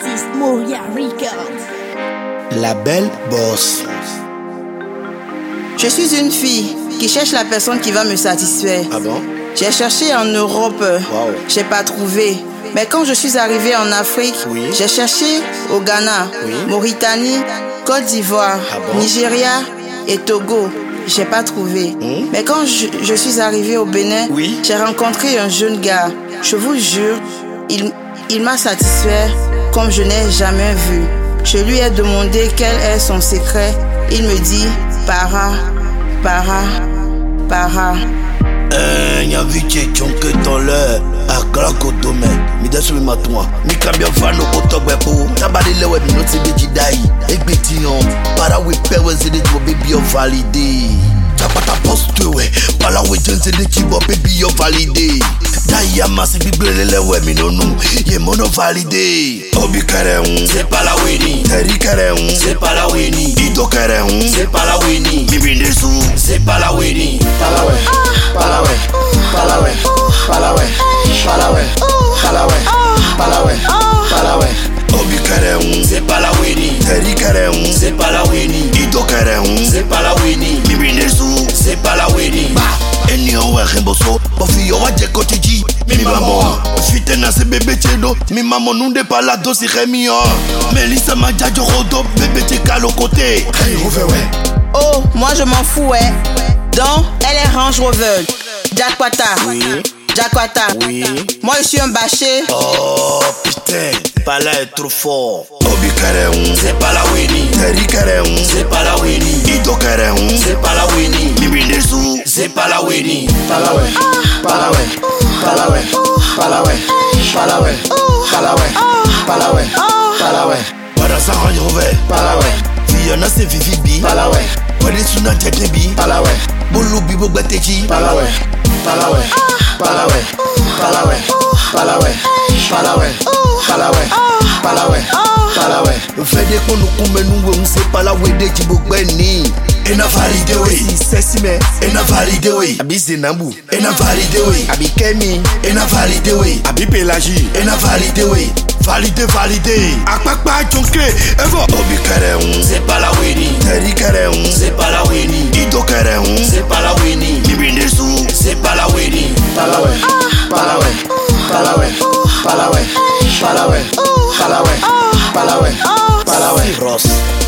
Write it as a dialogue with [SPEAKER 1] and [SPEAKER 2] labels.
[SPEAKER 1] This is Moria Records.
[SPEAKER 2] La belle boss.
[SPEAKER 3] Je suis une fille qui cherche la personne qui va me satisfaire.
[SPEAKER 2] Ah bon?
[SPEAKER 3] J'ai cherché en Europe,
[SPEAKER 2] Wow.
[SPEAKER 3] j'ai pas trouvé. Mais quand je suis arrivée en Afrique,
[SPEAKER 2] Oui.
[SPEAKER 3] j'ai cherché au Ghana,
[SPEAKER 2] Oui.
[SPEAKER 3] Mauritanie, Côte d'Ivoire,
[SPEAKER 2] Ah bon?
[SPEAKER 3] Nigeria et Togo. J'ai pas trouvé. Mais quand je suis arrivée au Bénin,
[SPEAKER 2] Oui.
[SPEAKER 3] j'ai rencontré un jeune gars. Je vous jure, il m'a satisfait comme je n'ai jamais vu. Je lui ai demandé quel est son secret. Il me dit para.
[SPEAKER 2] Nyaviche chonke tole akala kodome midasu mi matwa mi kambia vano kotogbepo tabali lewe mi noti beji dai egbeti on para we pewe zede to baby o valide tapata postwe para we jense de chibo baby o valide dai amasi biblele lewe mi nonu ye mono valide obi kare un c'est pas la weni teri kare un c'est pas la weni ito kare un c'est pas la weni mi bindesu c'est pas la weni Obi Kareun, c'est pas la weni. Terry Kareun, c'est pas la weni. Ito Kareun, c'est pas la weni. Mimi Nesu, c'est pas la weni. Eni owe remboso, bofi owa jekotiji. Mi maman, fite na se bébé chedo. Mi maman nunde pala dosi remio. Melissa Madjajo rodo, bébé cheka le côté.
[SPEAKER 3] Oh, moi je m'en fous, ouais. Donc, elle est Range Rover. Jakwata.
[SPEAKER 2] Oui.
[SPEAKER 3] Jakwata.
[SPEAKER 2] Oui.
[SPEAKER 3] Moi je suis un bâché.
[SPEAKER 2] Oh putain, Pala est trop fort. Obi Kareun, c'est pas la weni. Terry Kareun, c'est pas la weni. Ito Kareun, c'est pas la weni. Mimi Nesu, c'est pas la weni. Para sa Range Rover. Fiona se Vivi B. Wadi suna tete B. Bolu bibo gbateji. Fede kono kumenu we unse pala we de jibogbe ni. Ena valide we. Sexy me. Ena valide we. Abi Zenambu. Ena valide we. Abi Kemi. Ena valide we. Abi Pelagie. Ena valide we. Valide. Akpakpa chonke. Evo. Obi Kareun, c'est pas la weni. Terry Kareun, c'est pas la weni. Ito Kareun, c'est pas la weni. Mimi Nesu, c'est pas la weni. Ross.